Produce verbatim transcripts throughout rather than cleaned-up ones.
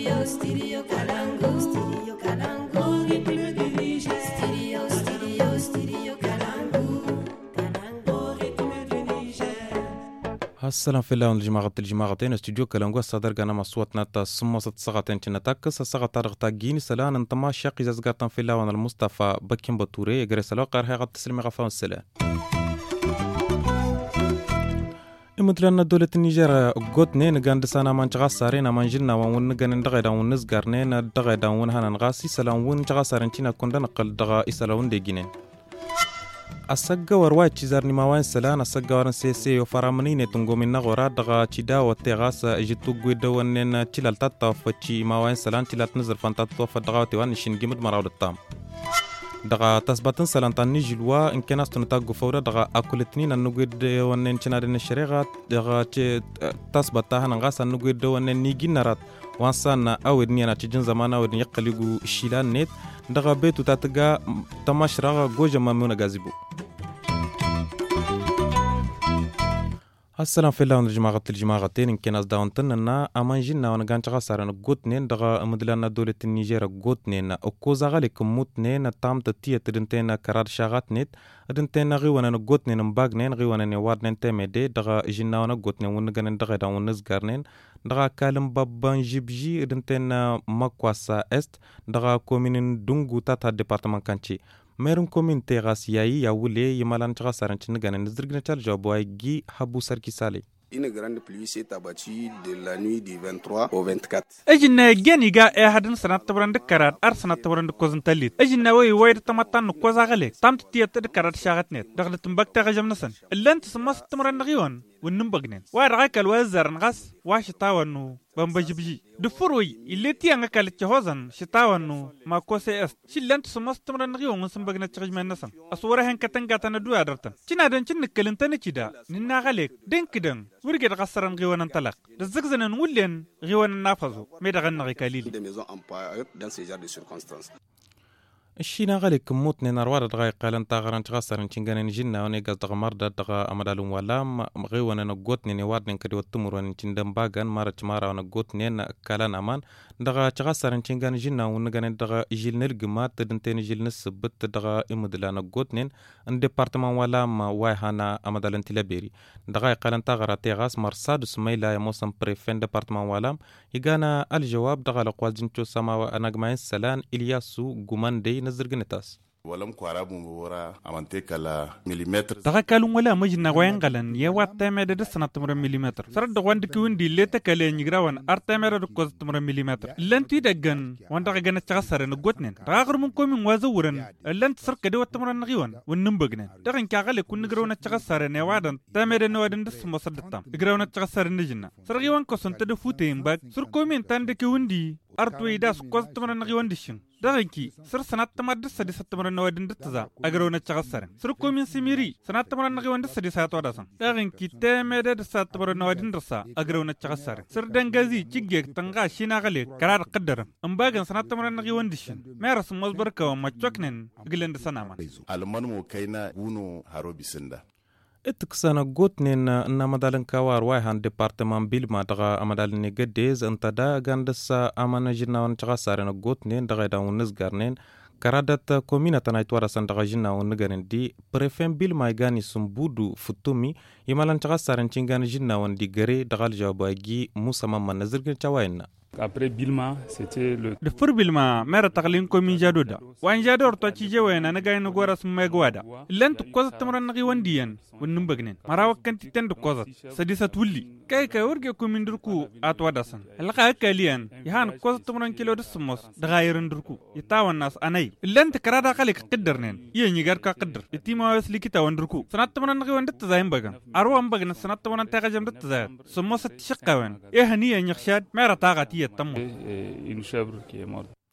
Studio, studio Kalangu. Studio Kalangu. Ritme du Niger. Studio, studio, studio Kalangu. Kalangu. Ritme du Niger. السلام في الله والجماعة الجماعتين استوديو كلامو الصدر كان مصوتنا تا سمصت سقطين تنتاك سقط رغتا جين سلان انتما شاقي زغطان في الله وانا المصطفى بكين بطوري يغري سلو قار هي تسلمي غفاون السلام مثلنا دولة النيجر قوتني نغاند سانا من تغاسارين من جلنا ون نغان دغيدا ون نزغارنين دغيدا ون هانا نغاسي سلام ون تغاسارين تينا كوندا نقل دغا اسلاون ديجينين asagga warwaa chizarni mawaan salaan asagga waran seesee yo faramanine tungo minna gora daga chida wate gasa jitu gwida wanen chilal tatta fachi mawaan salaan chilat nazar fanta tofa daga wate wan shin gimud marawd tam daga tasbatan salaan tan nijilwa inkenas tunta gufawda daga akuletni nan gwida wanen chinade ne shariga daga tasbata hanan gasa gwida wanen niginarat wansana awedni ana tijin zamana awedni yaqligu shilan net daga betu tatga tamashraga goja mamuna gazibu السلام في الله ونجمع الجماعتين إن كان أصدقون تننا أمان جينا ونقانش غاسرنا قوتنين دغا مدلنا دولة النيجير قوتنين أكوزا غاليك موتنين تام تتيا تدنتين كرار شاغات نت أدنتين غيوانا قوتنين مباقنين غيوانا نوادنين تيميدي دغا جينا ونقوتنين ونقانين دغا دا ونزقارنين دغا كالم بابان جيبجي أدنتين مكواسا است دغا كومينين دونغو تاتا ديبارتمان كانشي ميرون كومين تيغاس ياي ياولي يمالان تغاسرن تنغان نزرغن تال جوابواي جي حبو سركي سالي. Une grande pluie s'est abattue de la nuit du vingt-trois au vingt-quatre. أجينا جاني جا أحد سنة تبرند كرات أرسنة تبرند كوزن تليت أجينا وي وير تمتان نكوزا غليك تام تيات كرات شاغت نت دخل تنبك تغجم نسن اللي أنت سماس تمرند غيون وننبغنين وارغاك الوزر نغاس واش تاونو بامبجبجي دفروي اللي تيانغ كالت هوزن شتاونو ما كوسي است شلان تسماس تمرند غيون ونسنبغنا تغجم نسن أصورة هن كتن كاتنا دو أدرتن تنا دن تن كلنتن كيدا ننا غليك دين كدن ورجع غسرن غيوان انطلق دزغزن نولين غيوان نافذو ميدغن غيكاليل Des maisons en paille dans ce genre de circonstances. الشينا غاليك موتني نروار دغاي قالن تاغران تغسرن تشنغان جينا وني غز دغ مردا دغ امدالون ولا غيوان نغوتني ني وادن كدي وتمر ون تشندم باغان مارچ مارا نغوتني كالان امان دغ تغسرن تشنغان جينا ونغان دغ جيل نرغما تدنتين جيل نسبت دغ امدلا نغوتنين ان ديبارتمان ولا ما واي هانا امدالن تلابيري دغاي قالن تاغرا تيغاس مرصاد سميلا يموسم بريفين ديبارتمان ولا يغانا الجواب دغ لقوازين تو سما انغماين سلان الياسو غوماندي نزرغنتاس ولم كوارابون بورا امانتيكا لا مليمتر تغاكالون ولا مجنا وينغلن يوات تامد دسنا تمر مليمتر سرد وند كوندي ليتا كالي نيغراون ارتامر كوز تمر مليمتر لنتي دغن وند غن تغسر نغوتنين تغاغر من كومين وازورن لنت سر كدو تمر نغيون ونمبغنين دغن كاغلي كون نغرون تغسر نوادن تامد نوادن دس مصدتام غراون تغسر نجنا سرغيوان كوسن تدفوتين باك سر كومين تاند كوندي artoy das koz tamara ngi wandishin daganki sir sanat tamar dis sadi satamara nawadin ditza agrona chagasare sir komin simiri sanat tamara ngi wandis sadi sato dasan daganki temede dis satamara nawadin dirsa agrona chagasare sir dangazi cigge tanga shina gale karar qaddar ambagan sanat tamara ngi wandishin meras mozbarka wa machoknen gilend sanama alman mo kaina buno harobisinda اتكسانا قوتنين ان مدالن كوار وايهان ديبارتمان بيلما دغا امدالن نيجديز انتدا غاندسا امانا جنا ونتغاسارين قوتنين دغا داون نزغارنين كرادت كومينة تنايتوارا سندغا جنا ونغارن دي بريفين بيلما يغاني سمبودو فتومي يمالان تغاسارين چنغان جنا وندي غري دغال جواباجي موسى ماما نزرغن چواينا Après Bilma, c'était le... Le fur Bilma, mère taglin komi jadoda. Wan jador to ci jewena na gayno goras megwada. Lent kozat tamran ngi wandiyan, wonnum bagnen. Marawa kanti tend kozat. Sadisa tulli. Kay kay urge komin durku atwa dasan. Alqa kaliyan, yahan kozat tamran kilo dusmos, dagayrin durku. Yitawan nas anay. Lent karada khalik qaddarnen. Yeni gar ka qaddar. Itima wasli kita wandurku. Sanat tamran ngi wandat zaym bagan. Arwa bagna sanat tamran tagajam dat zay. Sumos tishqawan. Ehni yakhshad mera tagati une chèvre qui est morte.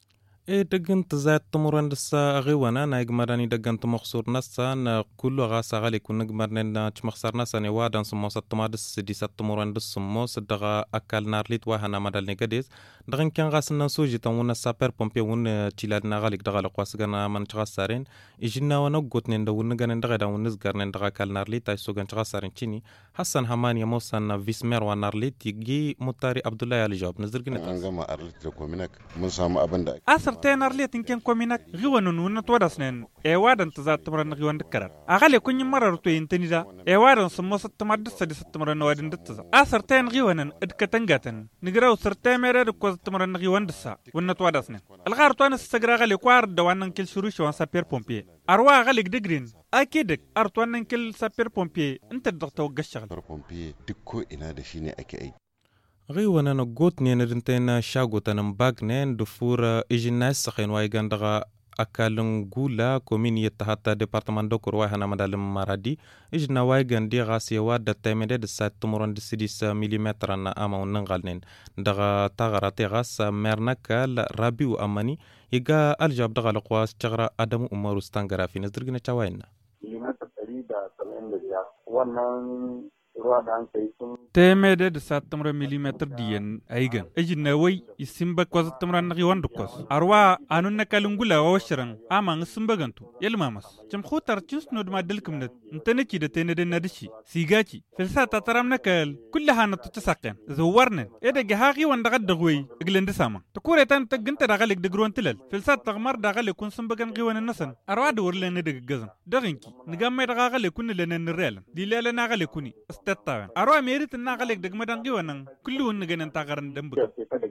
إيه دقنت زاد تمرن دسا غيوانا نايق مراني دقنت مخصور نسا نا كل غاسا غالي كون نقمرن تمخصر نسا نوادن سمو ستما دس دي ست تمرن دس سمو سدغا أكال نارليت واهنا مدال نقديز دغن كان غاسنا سوجي تاونا سابر بومبي ون تيلادنا غاليك دغا لقواسقنا من تغسارين إجنا ونقوت نندو نغن دغا داون نزغر نندغا كال نارليت اي سوغن تغسارين تيني حسن هماني موسان فيسمير ونارليت يجي مطاري عبد الله علي جواب نزرقنا انغما ارليت كومينك من سام ابندا asarteen arliyatin ken kominak giwanun wunat wadasnen e wadan tazat tamran giwan dikarar agale kunyi marar to intanida e wadan sumo sattamad sadi sattamran wadin dittaza asarteen giwanan idkatangatan nigraw sarte mere ko sattamran giwan dissa wunat wadasnen algar to anas sagra gale kwar dawanan kil shurush wan saper pompier arwa gale digrin akidek artwanan kil saper pompier inta dagta wagash pompier dikko ina da shine ake ai غيوانا نقوت نينرنتين شاغوتان مباقنين دفور إجناس سخين وايغان دغا أكالن غولا كومين يتحطى ديبارتمان دوكور وايهانا مدالم مرادي إجنا وايغان دي غاسي واد دتامده دسات تمرون دسيديس مليمتران آماو ننغالنين دغا تاغراتي غاس ميرناكال رابيو أماني يغا الجاب دغا لقواس تغرا أدمو أمارو ستانغرافي نزدرغنا چاوائنا مليمتر تريدا سمين لجا وانان temede de satamra millimeter diyen aigan ejina way isimba kwazatamra nagi wandukos arwa anun nakalungula washran ama nsimbagantu yelmamas jam khutar jusnud ma dilkumnet ntanaki de tenede nadishi sigachi felsa tataram nakal kullaha natsaqan zawarnen ede gahaqi wanda gadgwi iglende sama takure tan taganta dagalik de gruntilal felsa tagmar dagalik kun simbagan giwan nasan arwa de wurlene de gazan daginki nigamme dagalik kun lenen rel dilala nagalik kuni tatawan aro merit na galek dag madangi wanan kullu naganan tagaran dambuga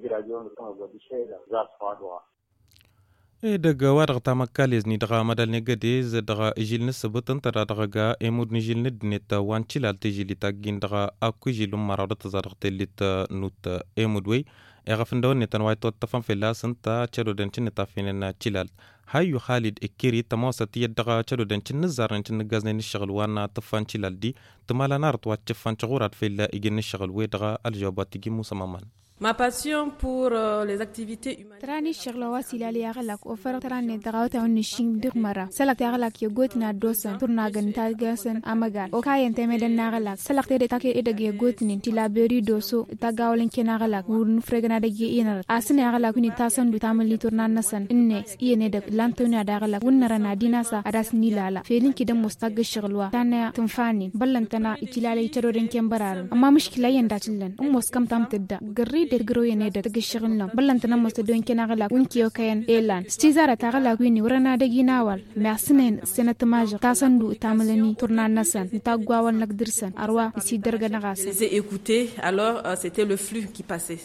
e daga warga tamakaliz ni daga madal negadiz daga ijil nisbatan tara daga emud ni jil nidnet wanchilal tijili tagin daga akujilum maradat zarqt lit nut emudwi اغفندون نتن وايتو تفهم في لاسن تا تشلو دنچن تافيننا تشلال هايو خالد اكيري تموسط يدغا تشلو دنچن نزار نچن غازن الشغل وانا تفان تشلال دي تمالا نارت واتشفان شغورات في لا ايجن الشغل ويدغا الجوابات تجي مسممان Ma passion pour euh, les activités humaines. Trani shagla wasila li yagalak ofar trani dagawta unni shing digmara. Salak yagalak yogot na dosan turna ganta gasan amagal. O kayen temeden nagalak. Salak tede take edage yogotni tilaberi doso tagawlen kenagalak wurn fregna dage inar. Asne yagalak ni tasan du tamali turna nasan. Inne iyene de lantona dagalak wunnara na dinasa adas nilala. Felin kidan mustag shaglwa. Tana tumfani ballantana itilale itaroden kembarar. Amma mushkila yanda tillan. Ummos kam tam tedda. Garri dergro yene da tagishigin lam ballantana masta don kena gala unkiyo kayan elan stizara ta gala gwini urana da ginawal masinen senat major tasandu tamalani turna nasan ta gwawan lakdirsan arwa isi derga nagas Les ai écoutés, alors euh, c'était le flux qui passait.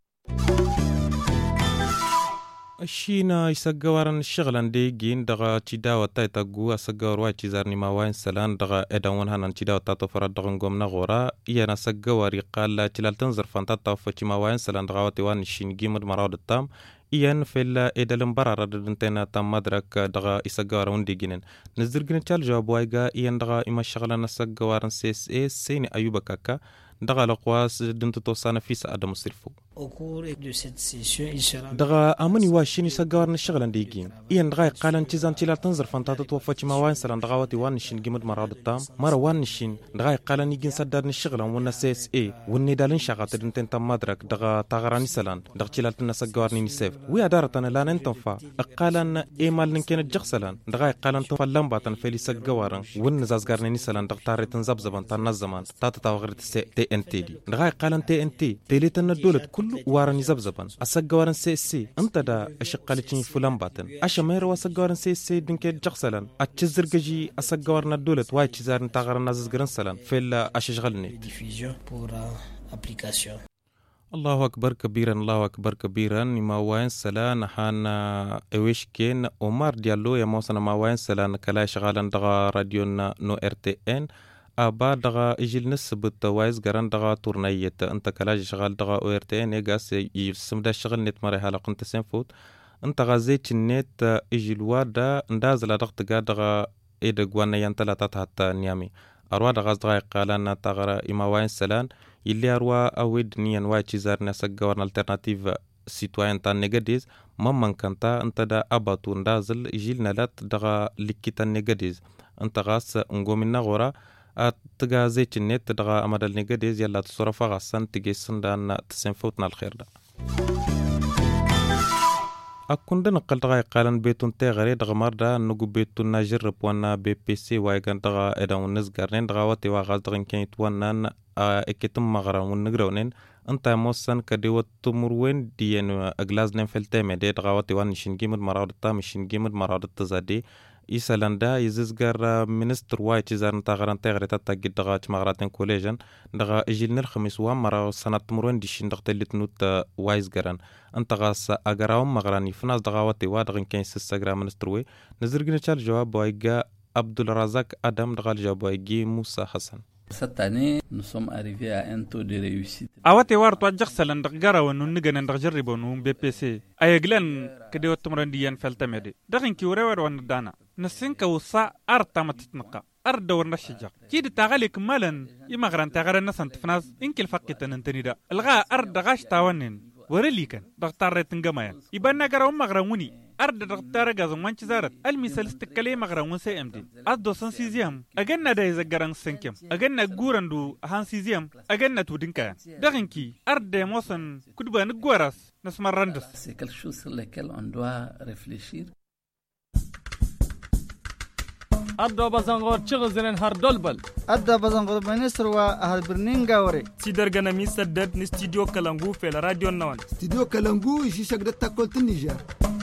الشينا يسجورن الشغلان ديجين دغا تشيداو تايتاغو اسجور واي تشيزارني ما وين سلان دغا اداون هانن تشيداو تاتو فراد دغن غومنا غورا يانا سجوري قال تشلال تنزر فانتا تافو ما وين سلان دغا وان شين جيمد مراد التام iyan fella edalum barara dentena tam madrak daga isagawara undi ginen nazdirgin chal jawab wayga iyan daga ima shagala nasagawaran ses e seni ayuba kaka daga laqwas dintu tosana fisa adam sirfu Au cours de cette session, il sera daga amani washini sagawarna shagalan digin iyan daga qalan chizan chila tanzar fantata twafachi ma wain salan daga wati wan shin gimad marad tam mara wan shin daga qalan yigin sadar ni shagalan wana ses e wonni dalin shagata denten tam madrak daga tagarani salan daga chila tan sagawarni ni sef wi adaratan la nantanfa qalan emal ninken jagsalan daga qalan to lambatan feli sagawaran won zazgarni ni salan daga taritan zabzaban tan zaman tata tawagrit se T N T دي دغاي قالن تي ان تي تيليتن الدولة كل وارن يزبزبن اسغورن سي سي انت دا اشقالتين فلان باتن اشمير واسغورن سي سي دنك جخسلن اتشزرجي اسغورن الدولة واي تشزارن تاغرن نازغرن سلان فيلا اشغلني diffusion pour uh, application. الله أكبر كبيرا الله أكبر كبيرا ما وين سلان حنا إويشكين عمر ديالو يا موسنا ما وين سلان كلا شغالن دغا راديونا نو ار تي ان أبا دغا إجيل نسبت وايز غران دغا تورنيت أنت كلاج شغال دغا أو ار تي ان يغاس يسم دا شغل نت مري حلقة انت سنفوت أنت غازيت النت إجيل وادا ندازل دغت دغا إيدغ وانا ينتلا تحت نيامي أروا دغا دغا قالنا تغرا إما وين سلان يلي أروا أود نيان واي تشيزار نسا غورن الترناتيف citoyen ta negadiz mamman kanta anta da abatu ndazil jil nalat daga likita negadiz anta gas ngomina gora atga zeytinet daga amadal negadiz yalla tsurafa gasan tigesin dan tsenfutna alkhair da akunda naqal daga qalan betun tegare daga marda nugu betun najrb wana bpc waygan daga edan nisgarnen daga wati wa gazdagan kent wanan eketum magara wonngrawnen anta mosan kadi wattumurwen dien aglaznen felteme de daga wati wan shingimud marawd tam shingimud marawd tazadi isalanda yizizgar minister white zan tagaran tegare tatagi daga magaraten collegian daga ejilnel khamis wa maraw sanat murwen di shin daga litnut wise garan anta gas agaraw magarani fnas daga wati wa daga ken instagram minister we nazirgina chal jawab waiga abdul razak adam daga jawab waigi musa hasan. Cette année, nous sommes arrivés à un taux de réussite. awate war to jaxsalan dak garawa nun nigan ndak jarribo nu bpc ayeglan kede watumrandi yan feltamede dakin ki wrewer wan dana nasinka wasa arta matitnaqa arda warna shijaq kidi tagalik malan imagran tagaran nasan tfnas inkil faqitan antanida alga arda gash tawanin ورليكن دكتور تنجمايا يبان نجارو مغروني أرد دكتور جازم وانش زارت المثال استكلي مغرون سي ام دي أدو سنسيزيام أجننا ده يزجران سنكيم أجننا جورندو هانسيزيام أجننا تودينكا دغنكي أرد موسن كدبا نجوراس نسمع رندس. C'est quelque chose sur lequel on doit réfléchir. أدو بزنغور تشغزن هردولبل أدو بزنغور بنسر وهالبرنين غوري سيدر غنا ميسدد نستوديو كالانغو في الراديو نوان استوديو كالانغو يشيشك دتا النيجر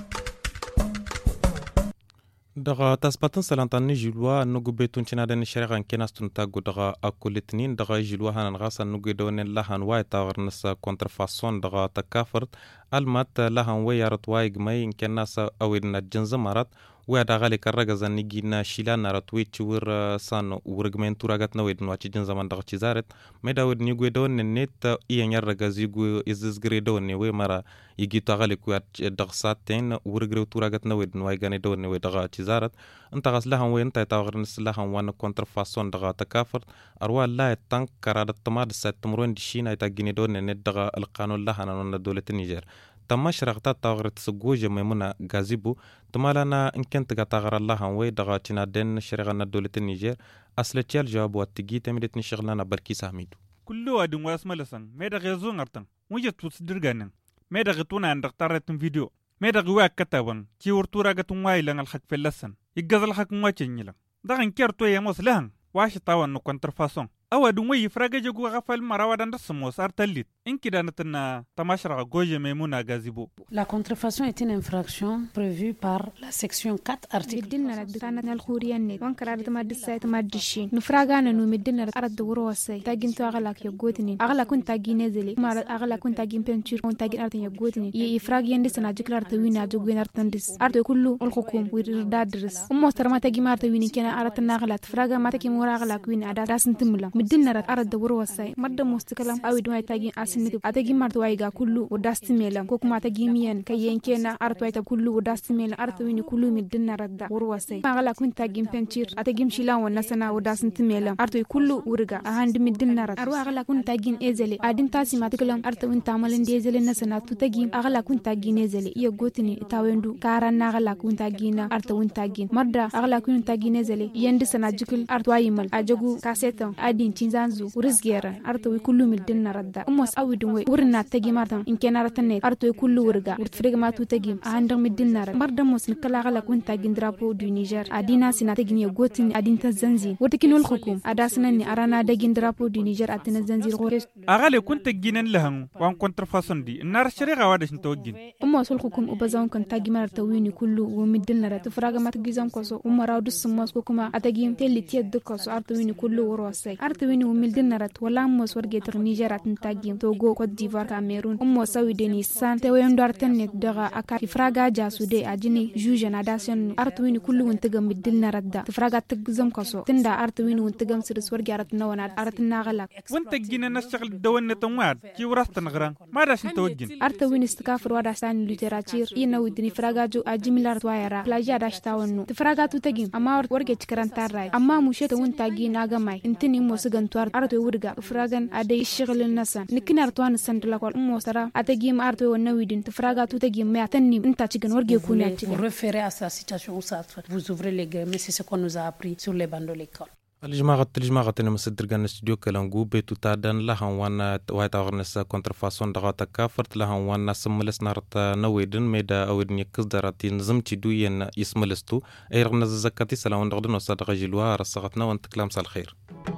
daga tasbatan salantani jilwa nugu betun china den shari'an kenastun tagu daga akulitnin daga jilwa hanan gasan nugu donen lahan wa tawarnas contrefaçon daga takafert almat lahan wa yarat wa igmay kenasa awidna jinza marat wa daga le karaga zanigina shila narat wi chur san urgmen turagat na widn wa chijin zaman daga chizaret meda wid nugu donen net iyan yarga zigu izizgre donen we mara yigi tagali ku daga saten urgre turagat na widn wa gane donen we daga زارت انت غسلها وين تاغر نسلها وانا كونترفاسون دغا تكافر اروا لا تانك كراد التماد ستمرون دشينا يتاغني دون ندغا القانون لها انا دوله النيجر تم شرقتا تاغر تسغوجه ميمونه غازيبو تمالنا ان كنت تاغر الله وي دغا تنا دن شرغنا دوله النيجر اصل تشال جواب واتجي تمدت نشغلنا بركي ساميدو كله ادم واسم لسان ميدا غيزون ارتن وجت تصدرغان ميدا غتونا عندك طارت فيديو ميدا غواك كتابن كي ورتورا غتون وايلان الحق في اللسن يغزل الحق مواتشنيلا دغن كيرتو يا مسلهن واش طاون كونترفاسون أو دموي فراجة جو غفل مراودان رسموس أرتليت إن كده نتنا تماشرة جوجة ميمونة غازيبو. La contrefaçon est une infraction prévue par la section quatre article. مدينة ردنا الخوريان وانكر أرد ما دسات ما دشين نفراجانا نو مدينة أرد وروسي تاجين تو أغلق يجودني أغلق كنت تاجين نزلي ما أغلق كنت تاجين بنشير كنت تاجين أرد يجودني يفراج يندس ناجكل أرد وين أجوبين أرد تندس أرد كله الحكوم ويرداد درس أم مستر ما تاجي ما أرد وين كنا أرد ناغلات فراجا ما تاجي مورا أغلق وين أدا راس نتملا مدينة أرد وروسي مرد مستقلم أو دواي تاجين أسنك أتاجي مرد وايجا كله وداست ميلا كوك ما تاجي ميان كيان كنا أرد وايتا كله وداست ميلا أرد وين كله مدينة رد وروسي ما أغلق كنت تاجين بنشير أتاجي مشيلا ونسنا وداست نتملا أرد كله ورجع أهند مدينة رد أروح أغلق كنت تاجين إزلي أدين تاسي ما تكلم أرد وين تعملين ديزلي نسنا تتاجي أغلق كنت تاجين إزلي يجوتني تاويندو كارنا أغلق كنت تاجين أرد وين تاجين مرد أغلق كنت تاجين إزلي يندسنا جكل أرد وايمل أجو كاسيتم أدين تنزانزو ورزجيرا أرد كله مدينة رد أمس أودوي ورنا تاجي مرد إن كان رتني أرد كله ورجع ورتفرق ما تتاجي أهند مدينة رد مرد مس نكلا أغلق كنت تاجين درابو دو نيجر أدينا سنا تاجين يجوتني أدين تزنزين ورتكنوا الحكوم أداسنا أرانا تاجين درابو دو نيجر أتنا زنزين غورس أغلق كنت تاجين لهم وان كونترفاسون دي النار الشريعة وادش نتوجين أمس الحكوم وبزاون كنت تاجي مرد تويني كله ومدينة رد تفرق ما تجيزم كسو ومراود السماس كوكما أتاجين تلي تيد كسو أرد تويني كله وروسي أرد تويني ومدينة رد ولا أمس ورجع نيجر أتنتاجين توغو كوت ديفوار كاميرون أمس سوي دنيسان تويم دارتن دغا أكا تفرقا جاسو دي أجني جوجن أداسن أرتوين كله وانتقم مدلنا ردا تفرقا تقزم كسو تندا أرتوين وانتقم سرس ورجع أرتنا وناد أرتنا غلق وانتقينا نشتغل دوان نتواد كي وراستن غران ما داش نتوجين أرتوين استكافر وداسان ليتراتير إينا ودني فرقا جو أجمل أرتوايرا بلاجا داشتاونو تفرقا تتقيم أما ورجع تكران تاراي أما مشيت وانتقين أغماي انتني مو sugan tuar arto wurga fragan ade shigil nasan nikinar tuan sandla kwal ummo sara atagi ma arto wonna widin fraga tu tagi ma tanni inta cigan warge kuna cigan référer à sa situation où ça vous ouvrez les gammes c'est ce qu'on nous a appris sur les bancs de l'école. الجماعة الجماعة أنا مصدر كان استوديو كلامو بيتو تادن لها وانا وايت أغنس كونترفاسون دغاتا كافرت لها وانا سملس نارت نويدن ميدا أويدن يكزدراتي نزم تدوين يسملستو أي رغنا زكاتي سلاون دغدن وصادق جلوها رصغتنا وانتكلام سالخير.